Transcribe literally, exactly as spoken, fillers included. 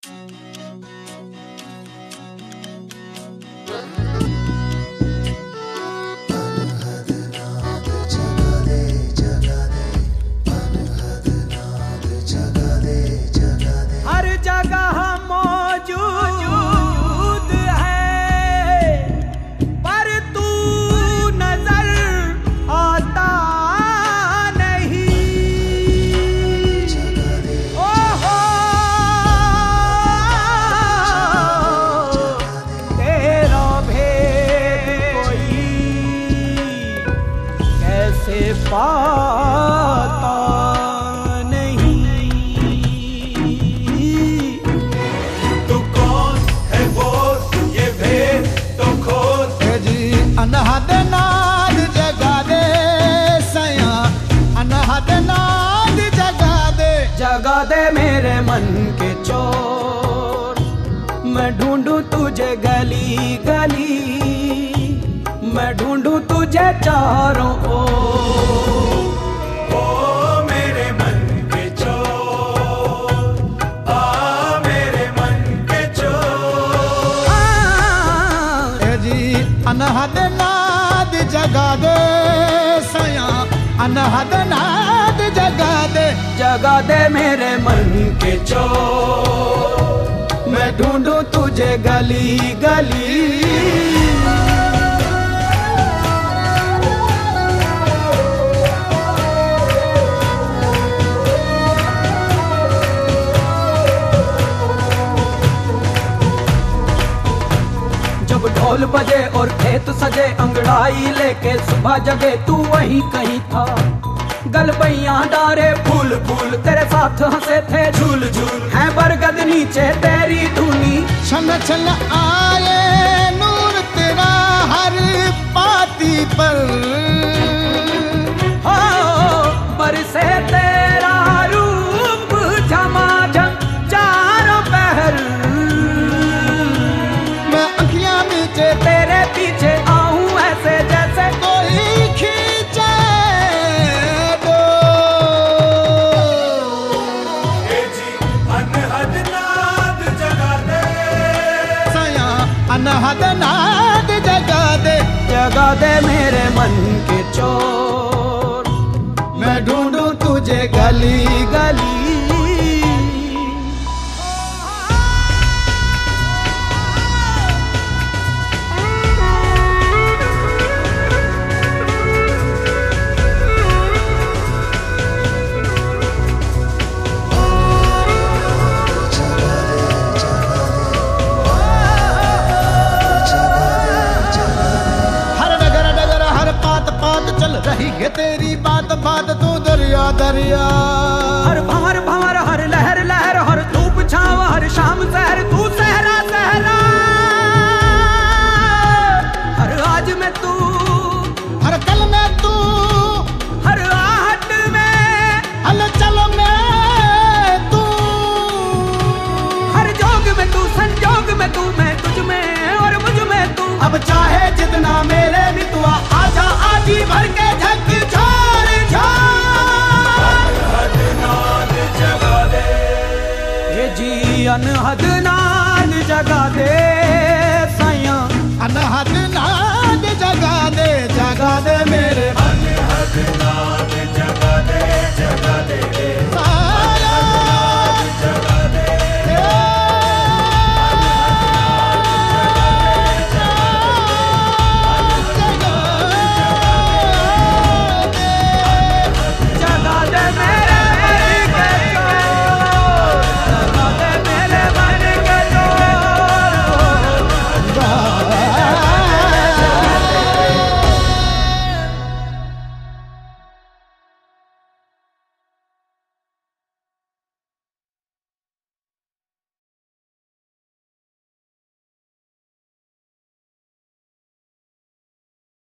पाता नहीं। तू कौन है बोल, ये भेद तो खोल। है जी अनहद नाद जगा दे सया, अनहद नाद जगा दे। जगा दे मेरे मन के चोर, मैं ढूंढूं तुझे गली गली, मैं ढूंढूं तुझे चारों ओर। ओ मेरे मन के चोर, आ मेरे मन के चोर। ए जी अनहद नाद जगा दे सया, अनहद नाद जगा दे। जगा दे मेरे मन के चोर, मैं ढूंढूं तुझे गली गली। ढोल बजे और खेत सजे, अंगड़ाई लेके सुबह जगे, तू वहीं कहीं था। गलबैया डारे फूल फूल तेरे साथ हंसे थे, झूल झूल है बरगद नीचे तेरी धुनी। छन छन आए नूर तेरा हर पाती पर, हो बरसे तेरा रूप झमाझम चारों पहर। मैं अखियां नीचे तेरे पीछे आऊं ऐसे जैसे कोई खींचे दो। ए जी अनहद नाद जगा दे सया, अनहद नाद जगा दे। जगा दे मेरे मन के चोर, मैं ढूंढूं तुझे गली गली। चल रही है तेरी बात बात, तू दरिया दरिया। हर भंवर भंवर हर लहर लहर, हर धूप छाव हर शाम सहर, तू सहरा सहरा। हर आज में तू, हर कल में तू, हर आहट में, हलचल में तू, हर जोग में तू, संजोग में तू, मैं तुझ में और मुझ में तू। अब चाहे जितना मेरे मितवा, आजा आजी भर के झक छोड़ अनहद नाद जगा दे। ये जी अनहद नाद जगा दे सैया, अनहद नाद जगा दे। जगा दे मेरे अनहद नाद जगा दे, जगा दे साया।